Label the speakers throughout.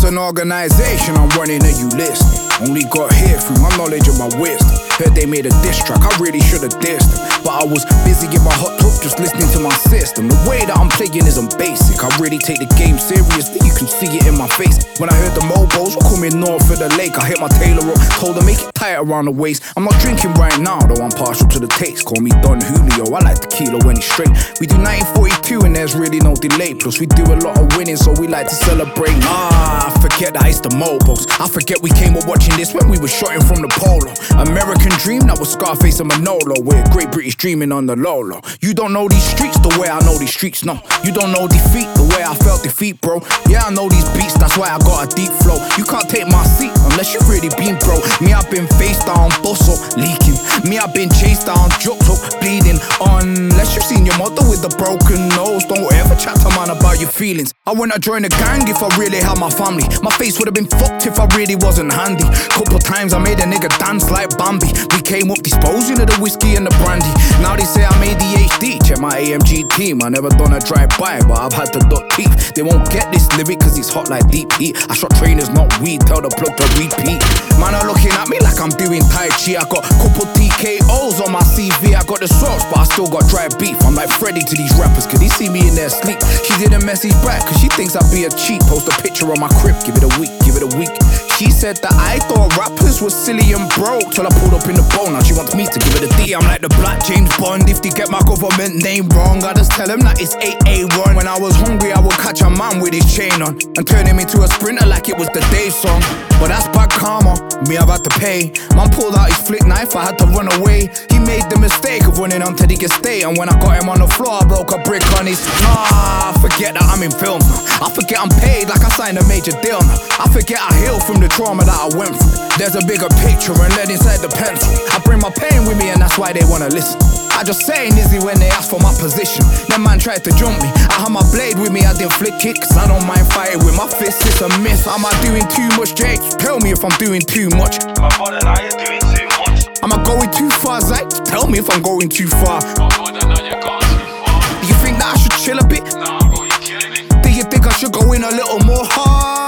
Speaker 1: an organization I'm running and you listening. Only got here through my knowledge and my wisdom. Heard they made a diss track, I really should've dissed them, but I was busy in my hot tub just listening to my system. The way that I'm playing isn't basic, I really take the game seriously, you can see it in my face. When I heard the Mobos were coming north of the lake, I hit my tailor up, told her make it tight around the waist. I'm not drinking right now, though I'm partial to the taste. Call me Don Julio, I like tequila when it's straight. We do 1942 and there's really no delay, plus we do a lot of winning, so we like to celebrate. I forget that it's the Mobos, I forget we came up watching this when we were shotting from the polo. American dream, that was Scarface and Manolo. We're Great British dreaming on the low-low. You don't know these streets the way I know these streets, no. You don't know defeat the way I felt defeat, bro. Yeah, I know these beats, that's why I got a deep flow. You can't take my seat unless you've really been, bro. Me, I've been face down, boss up, leaking. Me, I've been chased down, jokes up, bleeding. Unless you've seen your mother with a broken nose, don't ever chat to man about your feelings. I wouldn't join a gang if I really had my family. My face would've been fucked if I really wasn't handy. Couple times I made a nigga dance like Bambi. We came up disposing of the whiskey and the brandy. Now they say I'm ADHD, check my AMG team. I never done a drive-by, but I've had to duck teeth. They won't get this lyric cause it's hot like deep heat. I shot trainers, not weed, tell the plug to repeat. Man are looking at me like I'm doing Tai Chi. I got couple TKOs on my CV. I got the sauce, but I still got dry beef. I'm like Freddy to these rappers, cause they see me in their sleep. She didn't message back, cause she thinks I'd be a cheat. Post a picture on my crib, give it a week, give it a week. She said that I thought rappers were silly and broke, till I pulled up in the bowl, now she wants me to give it a D. I'm like the black James Bond, if they get my government name wrong, I just tell them that it's 8A1. When I was hungry, I would catch a man with his chain on and turn him into a sprinter like it was the Dave song. But that's bad karma, me I've had to pay. Man pulled out his flick knife, I had to run away. He made the mistake of running onto the estate, and when I got him on the floor, I broke a brick on his. I forget that I'm in film now. I forget I'm paid like I signed a major deal now. I forget I healed from the trauma that I went through. There's a bigger picture and lead inside the pencil. I bring my pain with me and that's why they wanna listen. I just say Nizzy when they ask for my position. That man tried to jump me, I had my blade with me, I didn't flick it, cause I don't mind fighting with my fists, it's a myth. Am I doing too much, Jake? Tell me if I'm doing too much.
Speaker 2: My brother and I are doing too much.
Speaker 1: Am I going too far, Zach? Tell me if I'm going too far.
Speaker 2: My brother and I are going too far.
Speaker 1: Do you think that I should chill a bit?
Speaker 2: Nah, bro, you're killing it.
Speaker 1: Do you think I should go in a little more hard?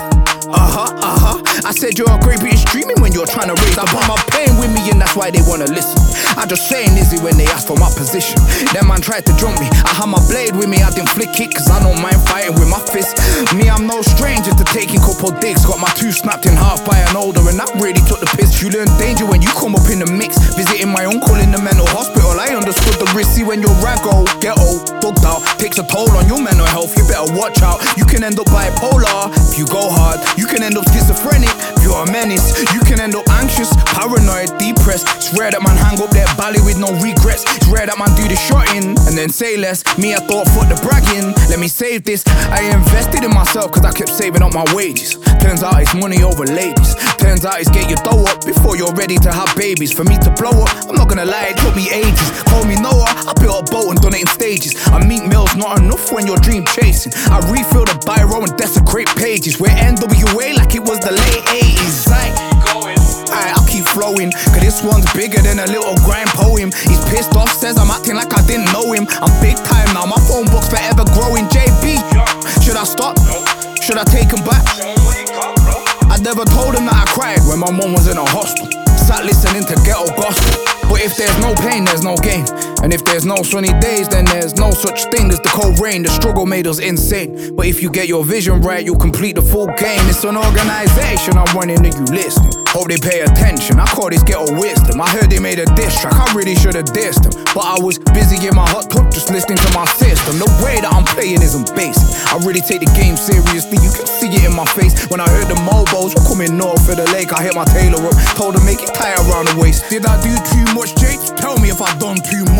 Speaker 1: I said you're a great British dreaming when you're trying to raise. I brought my pain with me and that's why they wanna listen. I just say Nizzy when they ask for my position. That man tried to jump me, I had my blade with me, I didn't flick it, cause I don't mind fighting with my fists. Me, I'm no stranger to taking couple digs. Got my two snapped in half by an older, and that really took the piss. You learn danger when you come up in the mix. Visiting my uncle in the mental hospital, I understood the risk. See when you're raggo, ghetto, thugged out, takes a toll on your mental health. You better watch out, you can end up bipolar if you go hard. You can end up schizophrenic if you're a menace. You can end up anxious, paranoid, depressed. It's rare that man hang up their belly with no regrets. It's rare that man do the shotting and then say less. Me, I thought fuck the bragging, let me save this. I invested in myself cause I kept saving up my wages. Turns out it's money over ladies. Turns out it's get your dough up before you're ready to have babies. For me to blow up, I'm not gonna lie, it took me ages. Call me Noah, I built a boat and done it in stages. A meat meal's not enough when you're dream chasing. I refill the biro and desecrate pages. We're NWA like it was the late 80s. Like, alright, I'll keep flowing, cause this one's bigger than a little grind poem. He's pissed off, says I'm acting like I didn't know him. I'm big time now, my phone book's forever growing. JB, should I stop? Should I take him back? I never told him that I cried when my mom was in a hostel. Sat listening to ghetto gospel. But if there's no pain, there's no gain. And if there's no sunny days, then there's no such thing as the cold rain. The struggle made us insane. But if you get your vision right, you'll complete the full game. It's an organization I'm running and you listening. Hope they pay attention, I call this ghetto wisdom. I heard they made a diss track, I really should've dissed them. But I was busy in my hot tub just listening to my system. The way that I'm playing isn't basic. I really take the game seriously, you can see it in my face. When I heard the Mobos were coming north of the lake, I hit my tailor up, told her make it tight around the waist. Did I do too much, Jake? Tell me if I done too much.